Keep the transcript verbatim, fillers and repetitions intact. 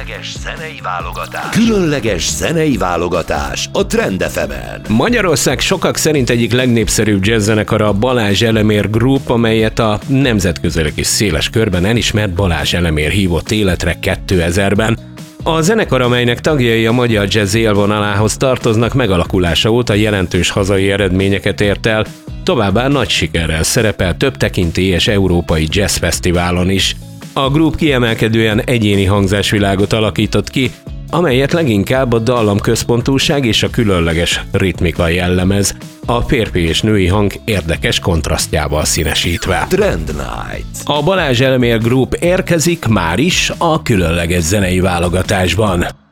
Különleges zenei válogatás. Különleges zenei válogatás a Trend ef emen. Magyarország sokak szerint egyik legnépszerűbb jazzzenekara a Balázs Elemér Group, amelyet a nemzetközileg is széles körben elismert Balázs Elemér hívott életre kétezerben. A zenekar, amelynek tagjai a magyar jazz élvonalához tartoznak, megalakulása óta jelentős hazai eredményeket ért el, továbbá nagy sikerrel szerepel több tekintélyes európai jazzfesztiválon is. A group kiemelkedően egyéni hangzásvilágot alakított ki, amelyet leginkább a dallamközpontúság és a különleges ritmika jellemez, a férfi és női hang érdekes kontrasztjával színesítve. Trend Night. A Balázs Elemér Group érkezik már is a különleges zenei válogatásban.